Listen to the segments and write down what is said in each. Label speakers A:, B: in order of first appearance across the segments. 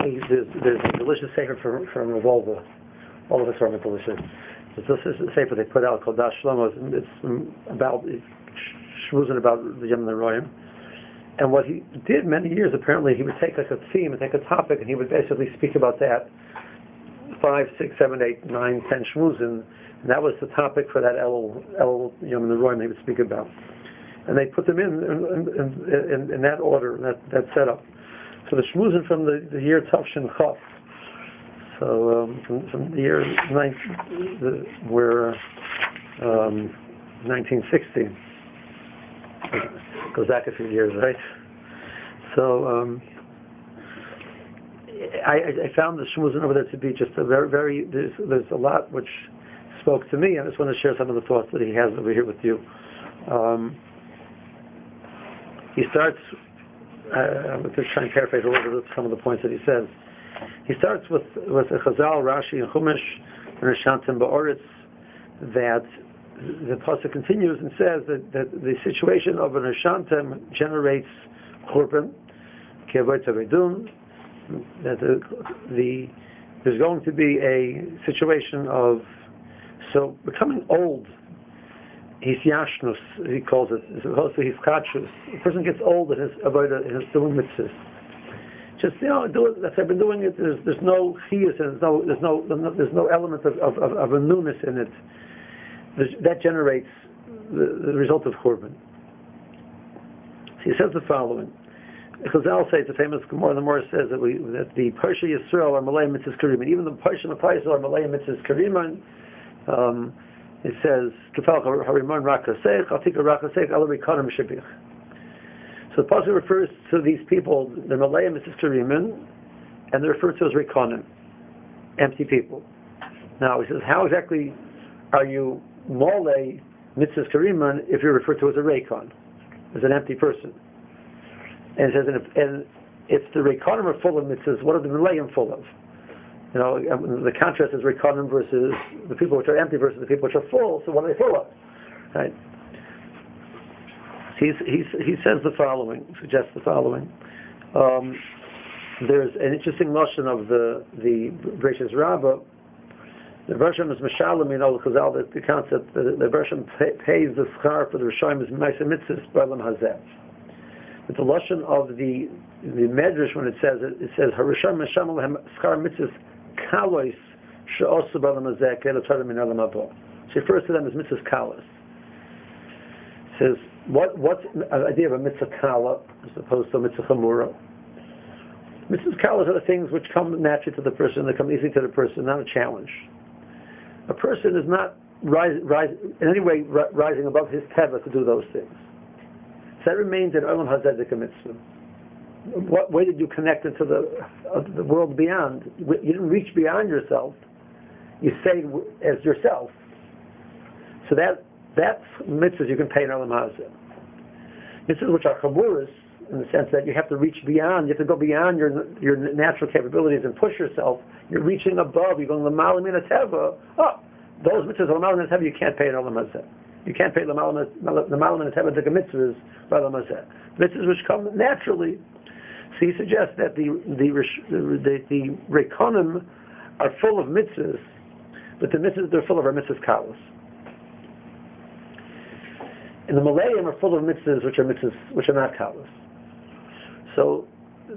A: there's a delicious sefer from Revolva. All of us are delicious. This is a sefer they put out called Das Shlomo. It's about shmuzin about the Yom Royim. And what he did many years, apparently, he would take like a theme and take a topic, and he would basically speak about that 5, 6, 7, 8, 9, 10 shmuzin, and that was the topic for that El Yom Royim he would speak about. And they put them in that order, that setup. So the shmuzin from the year Tavshin Chaf. So from the year 1960. Goes back a few years, right? So I found the shmuzin over there to be just a very there's a lot which spoke to me. I just want to share some of the thoughts that he has over here with you. He starts. I'm going to try and paraphrase a little bit some of the points that he says. He starts with a Chazal, Rashi, and Chumash, and Rishantim Ba'oretz, that the pasuk continues and says that the situation of an Rishantim generates Churban, Kevoy Tavedum, that there's going to be a situation of becoming old. His yashnus, he calls it, as opposed to his kachus. The person gets old and is doing mitzvahs. Just I've been doing it. There's no chiyus and there's no element of a newness in it. That generates the result of churban. He says the following. Chazal says, the famous Gemara, the Gemara says that the Parsha Yisrael are Malay Mitzvahs Karim, and even the Parsha Mapayis are Malay Mitzvahs Karim. It says, Kefal Harimon Rakasech, Altika Rakasech, Alarikanim Shibich. So the Pasuk refers to these people, the Malay Mitzvahs Karim, and they're referred to as Rikonim, empty people. Now he says, how exactly are you Malay Mitzvahs Karim if you're referred to as a Rikon, as an empty person? And it says, and if the Rikonim are full of mitzvahs, what are the Malayim full of? The contrast is Rikonim versus the people which are empty versus the people which are full. So what are they full of? Right? He says the following, suggests the following. There's an interesting notion of the Bereshis Rabbah. The version is Meshalim, Chazal, the concept, the version pays the schar for the Rishayim is Ma'aseh Mitzvahs B'Olam Hazeh. But the lashon of the Medrash, when it says Harisham Mesham Lehem Schar Mitzvahs Kalos She'osu B'Olam Hazeh Ke'el Tzaddim Min Olam Haba. She refers to them as mitzvahs kalos. It says what's the idea of a mitzvah kala as opposed to a mitzvah chamura? Mitzvahs kalos are the things which come naturally to the person, they come easily to the person, not a challenge. A person is not in any way rising above his teva to do those things. So that remains an Olam Hazeh mitzvah. What way did you connect into the world beyond? You didn't reach beyond yourself. You stayed as yourself. So that's mitzvahs you can pay in Olam Hazeh. Mitzvahs which are chaburas, in the sense that you have to reach beyond, you have to go beyond your natural capabilities and push yourself. You're reaching above, you're going l'malam min teva. Those mitzvahs l'malam min teva you can't pay in Olam Hazeh. You can't pay l'malam min teva the mitzvahs by Olam Hazeh. Mitzvahs which come naturally. So he suggests that the Rekonim are full of mitzvahs, but the mitzvahs they're full of are mitzvahs kalos. And the Malayim are full of mitzvahs which are not kalos. So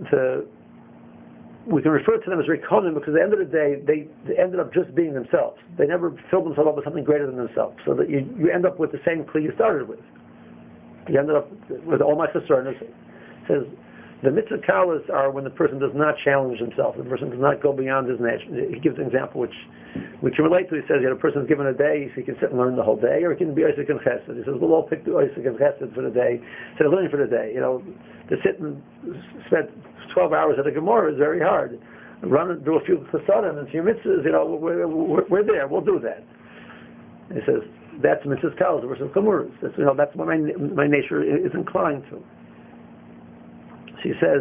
A: we can refer to them as Rekonim because at the end of the day they ended up just being themselves. They never filled themselves up with something greater than themselves. So that you end up with the same kli you started with. You ended up with all my sister. It says the mitzvah kalos are when the person does not challenge himself. The person does not go beyond his nature. He gives an example which we can relate to. He says, a person is given a day, so he can sit and learn the whole day, or he can be Isaac and Chesed. He says, we'll all pick the Isaac and Chesed for the day, instead of learning for the day. To sit and spend 12 hours at a Gemara is very hard. Run and do a few Chesadim and a few mitzvahs, we're there, we'll do that. He says, that's mitzvahs kalos versus Gemuras. That's what my nature is inclined to. So he says,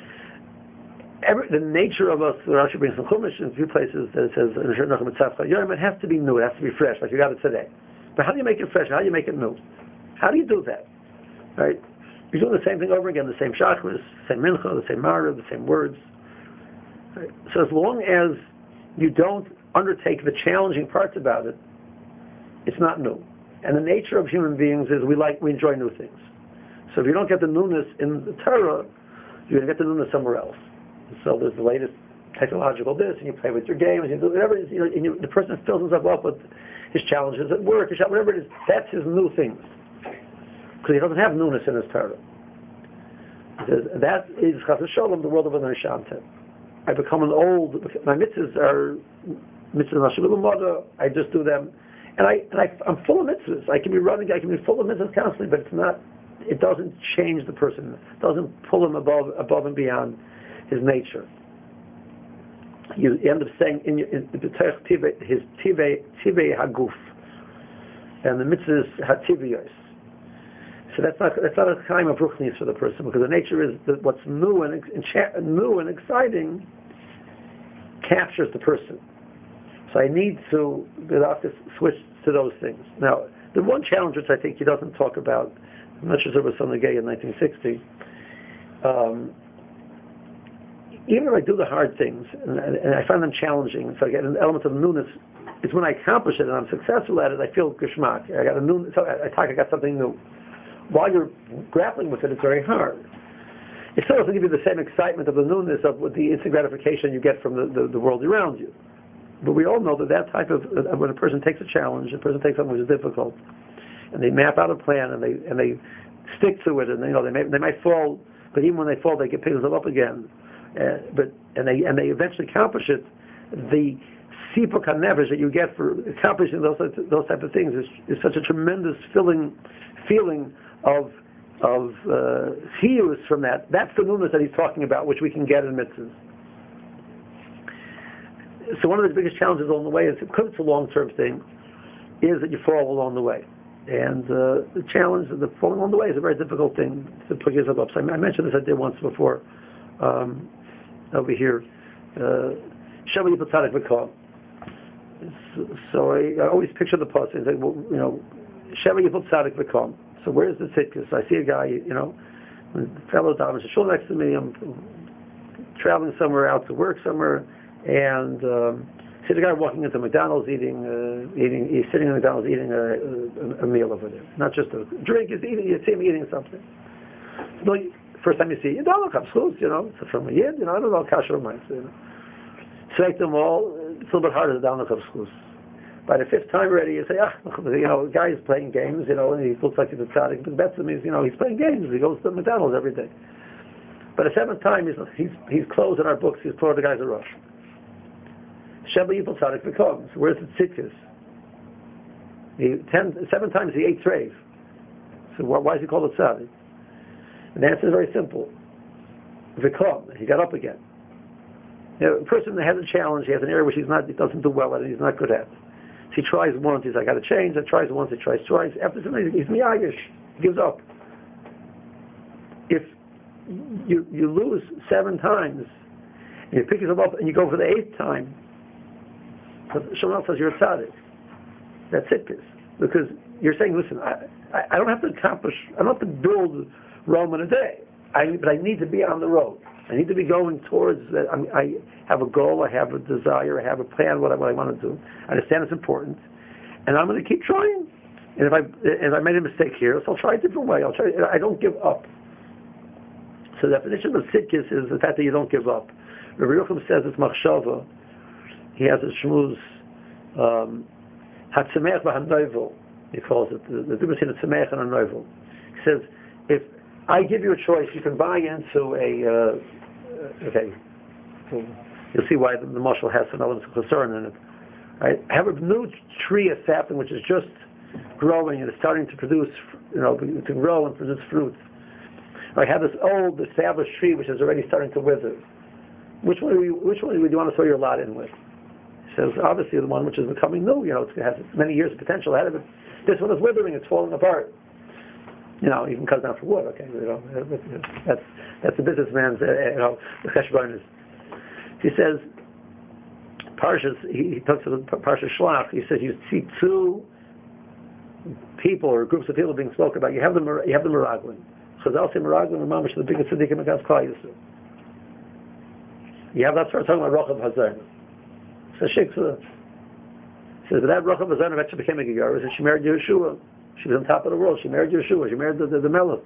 A: the nature of us, Rashi brings some Chumash in a few places that it says, it has to be new, it has to be fresh, like you got it today. But how do you make it fresh? How do you make it new? How do you do that? Right? You're doing the same thing over again, the same chakras, the same mincha, the same marav, the same words. Right? So as long as you don't undertake the challenging parts about it, it's not new. And the nature of human beings is we enjoy new things. So if you don't get the newness in the Torah, you're going to get the newness somewhere else. So there's the latest technological this, and you play with your games, you do whatever it is, and the person fills himself up with his challenges at work, whatever it is, that's his new things. Because he doesn't have newness in his Torah. That is Chas v'Sholom, the world of Adonai Shantem. I become an old, my mitzvahs are mitzvahs Nashim. I just do them. And I'm full of mitzvahs. I can be running, I can be full of mitzvahs constantly, but it doesn't change the person. It doesn't pull him above and beyond his nature. You end up saying in the Torah his tivei haguf, and the mitzvahs hativiyos. So that's not a time of ruchnius for the person, because the nature is that what's new and exciting captures the person. So I need to switch to those things. Now, the one challenge which I think he doesn't talk about, I'm not sure there was something gay in 1960. Even if I do the hard things and I find them challenging, so I get an element of newness, it's when I accomplish it and I'm successful at it, I feel geschmack. I got something new. While you're grappling with it, it's very hard. It still doesn't give you the same excitement of the newness of the instant gratification you get from the world around you. But we all know that type of, when a person takes a challenge, a person takes something which is difficult, and they map out a plan and they stick to it, and they might fall, but even when they fall, they can pick themselves up again. And they eventually accomplish it. The sipuk hanevesh that you get for accomplishing those type of things is such a tremendous feeling of chiyus from that. That's the newness that he's talking about, which we can get in mitzvahs. So one of the biggest challenges along the way is, because it's a long-term thing, is that you fall along the way. And the challenge of the falling along the way is a very difficult thing to put yourself up. So I mentioned this I did once before over here. Shema Yipul Tzadik V'Kol. So I always picture the pasuk and say, well, Shema Yipul Tzadik V'Kol. So where's the tzidkus? I see a guy, a fellow down the shul next to me. I'm traveling somewhere out to work somewhere, and see the guy walking into McDonald's he's sitting in McDonald's eating a meal over there. Not just a drink, you see him eating something. No, first time you see, it's from a yid, I don't know, kasher mice. Select them all, it's a little bit harder to down the schools. By the fifth time already, you say, the guy is playing games, and he looks like he's a tzaddik, but the best of him is, he's playing games, he goes to McDonald's every day. By the seventh time, he's closed in our books, he's told the guy's a rush. Sheba Yipul Tzadik V'Kol. So where's the tzidkus? 7 times he ate treif. So why is he called a tzaddik? And the answer is very simple. V'Kol. He got up again. A person that has a challenge, he has an area which he doesn't do well at, and he's not good at. So he tries once, he's like, I got to change. I tries once, he tries twice. After something, he's miyagish. He gives up. If you lose 7 times, and you pick yourself up and you go for the 8th time, someone else says you're a tzaddik. That's it, because you're saying, listen, I don't have to accomplish, I don't have to build Rome in a day, but I need to be on the road. I need to be going towards that. I have a goal, I have a desire, I have a plan, what I want to do. I understand it's important, and I'm going to keep trying. And if I made a mistake here, so I'll try a different way. I don't give up. So the definition of tzidkus is the fact that you don't give up. Rabbi Yochanan says it's machshava. He has a shmuz, hatzemech v'hanovel, he calls it, the difference between a tzemech and a novel. He says, if I give you a choice, you can buy into so you'll see why the mashal has some elements of concern in it. Right? I have a new tree, a sapling, which is just growing and it's starting to produce, to grow and produce fruit. I have this old, established tree which is already starting to wither. Which one do you want to throw your lot in with? Says obviously the one which is becoming new, it has many years of potential ahead of it. This one is withering, it's falling apart. Even cut down for wood, okay, that's the businessman's, the cheshbon is. He says, he talks to the Parsha Shlach, he says you see 2 people or groups of people being spoken about. You have the Meraglim. Chazal say Meraglim and Mamash are the biggest tzaddikim against Klal Yisrael. You have that sort of talking about Rochav Hazarna. So Shiksa says, but that Rochav Hazarna eventually became a Gegaris, and she married Yeshua. She was on top of the world. She married Yeshua. She married the Melech.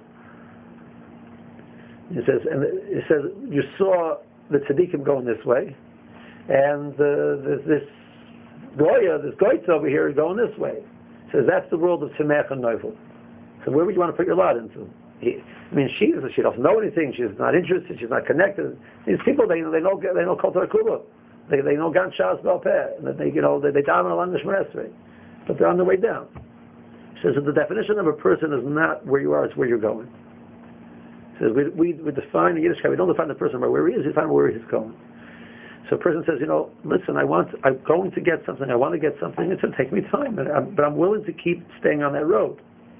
A: It says, you saw the tzaddikim going this way, and this goitz over here is going this way. It says that's the world of Tzemach and Neufel. So where would you want to put your lot into? She doesn't know anything. She's not interested. She's not connected. These people, they know Kol Torah Kula. They know Gan Shas Bal Peh, and they down on the Shemar, but they're on their way down. She says that the definition of a person is not where you are; it's where you're going. She says we define the Yiddishkeit. We don't define the person by where he is. We define where he's going. So a person says, listen, I'm going to get something. I want to get something. It's going to take me time, but I'm willing to keep staying on that road.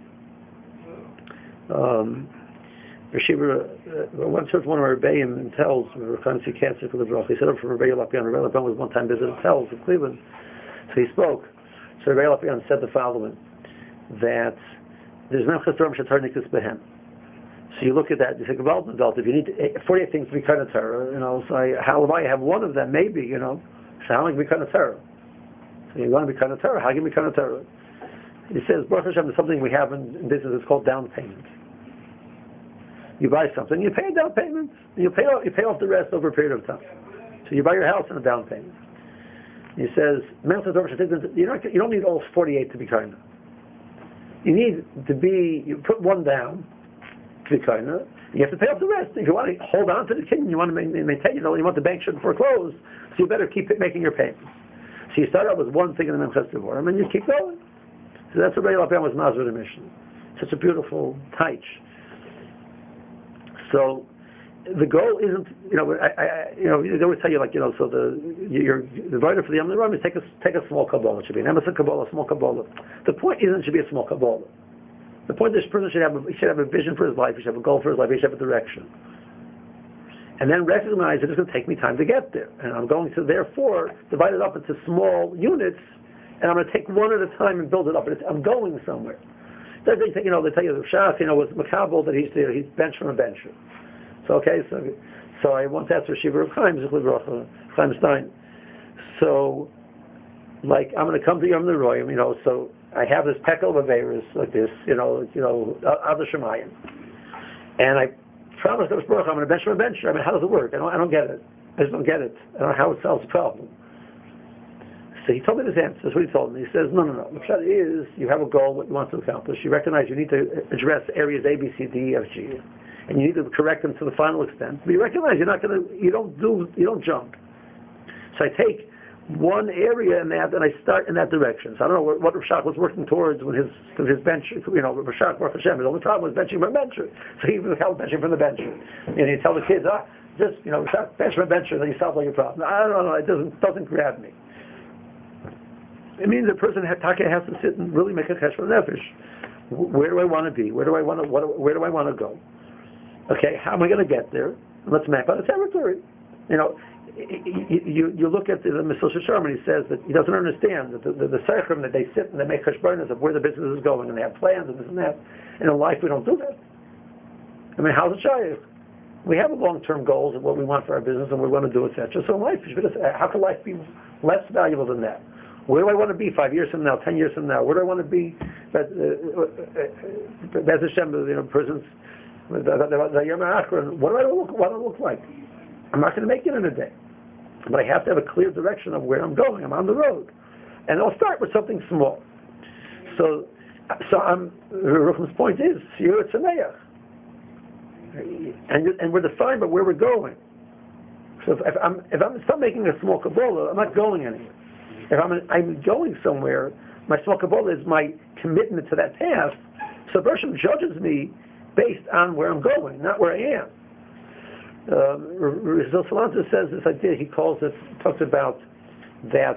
A: Once heard one of our Rebbeim in Telz, Rav cancer for the Brach. He said up from Rebbe Lapian. Rebbe Lapian was one time visiting Telz in Cleveland, so he spoke. So Rebbe Lapian said the following: that there's no chesrom shetarnikus behem. So you look at that, you think about an adult. If you need 48 things to be kind of Torah, so how if I have one of them, maybe, so how am I going to be kind of Torah? So you want to be kind of Torah, how can you be kind of Torah? He says, Baruch Hashem, there's something we have in business, it's called down payment. You buy something, you pay a down payment, and you pay off the rest over a period of time. So you buy your house in a down payment. He says, you don't need all 48 to be kind of. You need to be, you put one down, to be kind of, you have to pay off the rest. If you want to hold on to the kingdom, you want to maintain, you want the bank shouldn't foreclose, so you better keep making your payments. So you start out with one thing in the Memches Devorim, and you keep going. So that's what Rebbe Lapian was Nazir the mission. Such a beautiful taich. So the goal isn't, they always tell you so the writer for the Yom Ram is take a small Kabbalah. It should be an Emerson Kabbalah, a small Kabbalah. The point isn't it should be a small Kabbalah. The point is this person should have a vision for his life. He should have a goal for his life. He should have a direction. And then recognize that it's going to take me time to get there. And I'm going to, therefore, divide it up into small units, and I'm going to take one at a time and build it up. I'm going somewhere. They tell you the Shas, was Makabal that he's bench from a bencher. So I once asked for Shiva of Chaim Stein. So, I'm going to come to Yom Neroyim, so I have this pekel of Averis like this, Adar Shemayim. And I promised that I'm going to bench from a bencher. How does it work? I don't get it. I just don't get it. I don't know how it solves the problem. So he told me this answer. That's what he told me. He says, no. The pshat is, you have a goal, what you want to accomplish. You recognize you need to address areas A, B, C, D, E, F, G, and you need to correct them to the final extent. But you recognize you don't jump. So I take one area in that, and I start in that direction. So I don't know what Rav Shach was working towards when his bench. Rav Shach, Baruch Hashem, his only problem was benching from a bencher. So he was benching from the bencher, and he'd tell the kids, just bench from a bencher, then you solve all your problems. I don't know. It doesn't grab me. It means a person has to sit and really make a cheshbon nefesh. Where do I want to be? Where do I want to go? Okay, how am I going to get there? Let's map out a territory. You look at the Mesillas Yesharim, and he says that he doesn't understand that the Seichrim, that they sit and they make cheshbonos of where the business is going, and they have plans and this and that. And in life, we don't do that. How's it shaykh? We have long-term goals of what we want for our business and what we want to do, etc. So in life, how can life be less valuable than that? Where do I want to be 5 years from now, 10 years from now? Where do I want to be? Bez Hashem, persons, what do I look like? I'm not going to make it in a day. But I have to have a clear direction of where I'm going. I'm on the road. And I'll start with something small. So Ruchman's point is, Siyur Tzameach. And we're defined by where we're going. So if I'm start making a small Kabbalah, I'm not going anywhere. If I'm going somewhere, my small Kabbalah is my commitment to that path. So the person judges me based on where I'm going, not where I am. Rizal Salanter says this idea. He talks about that.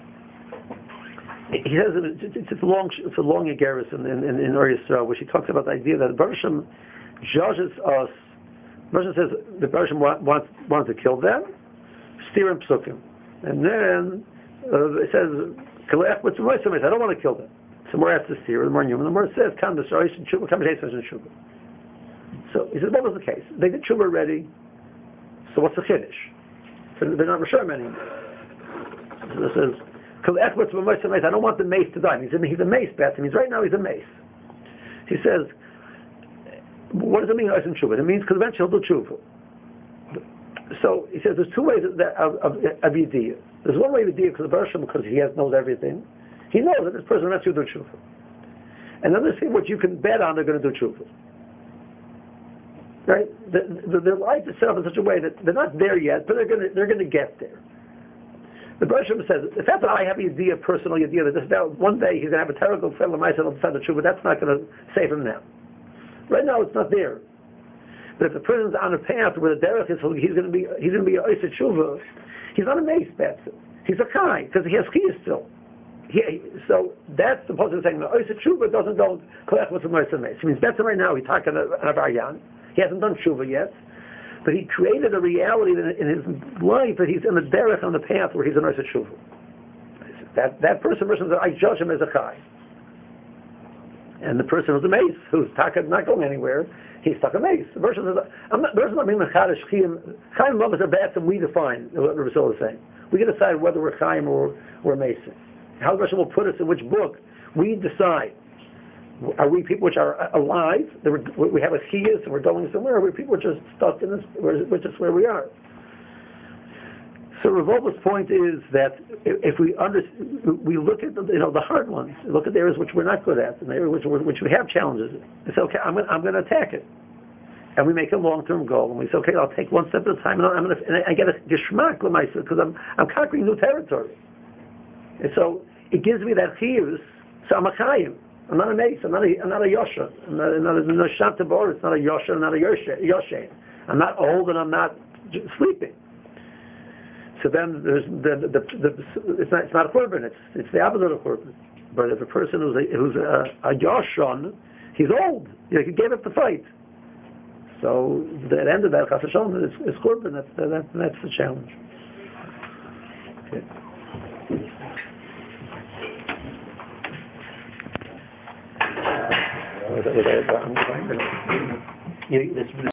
A: He says it's a long Igeris in Or Yisrael, which he talks about the idea that the Baruch Hashem judges us. The Baruch Hashem says the Baruch Hashem wants to kill them, steer and psukim, and then it says I don't want to kill them. So more has to steer, the more human. The more it says kam b'shoish and tshuva, kam b'shoish and tshuva. So he says, what was the case? They did tshuva already. So what's the chiddush? So they're not Rishon anymore. So this is, I don't want the mace to die. He's a mace bat. Means right now he's a mace. He says, what does it mean, Oisim Tshuva? It means because eventually he'll do Tshuva. So he says there's two ways of Yediyah. There's one way of Yediyah because he knows everything. He knows that this person eventually will do Tshuva. And then there's what you can bet on they're going to do Tshuva. Right? Their life is set up in such a way that they're not there yet, but they're going to get there. The Baruch Hashem says, the fact that I have a Yediyah, personal Yediyah, that this one day he's going to have a terrible fellow myself on the Tshuva, that's not going to save him now. Right now it's not there. But if the person's on a path where the derech is, he's going to be a Oisei Tshuva. He's not a mace person. He's a Chai, because he has Chiyah still. So that's the positive saying. The Oisei Tshuva doesn't go collect with the mace. It means better right now. He's talking an Avaryan. He hasn't done Tshuva yet, but he created a reality in his life that he's in the derech on the path where he's an Oisei Tshuva. That person, I judge him as a Chai. And the person who's a mace, who's not going anywhere, he's stuck a mace. The person says, the person not being Mechadish Chaim Love is a bad thing we define, what the Rasul is saying. We can decide whether we're Chaim or we're Mason. How the Rasul will put us in which book, we decide. Are we people which are alive, we have a Chiyas and we're going somewhere, or are we people which are stuck in this, which is where we are? So Rav Wolf's point is that if we look at the hard ones, look at the areas which we're not good at, and the areas which we have challenges, and say, okay, I'm going to attack it, and we make a long-term goal, and we say, okay, I'll take one step at a time, and I get a geschmack with myself because I'm conquering new territory, and so it gives me that chiyus. So I'm a chayim. I'm not a mace. I'm not a yosha. I'm not a shantabor. It's not a yosha. I'm not a yoshein. I'm not old, and I'm not sleeping. So then it's not a korban. It's the opposite of korban. But if a person who's a yashon, he's old. He gave up the fight. So the end of that chas v'shalom is korban. That's the challenge. Okay.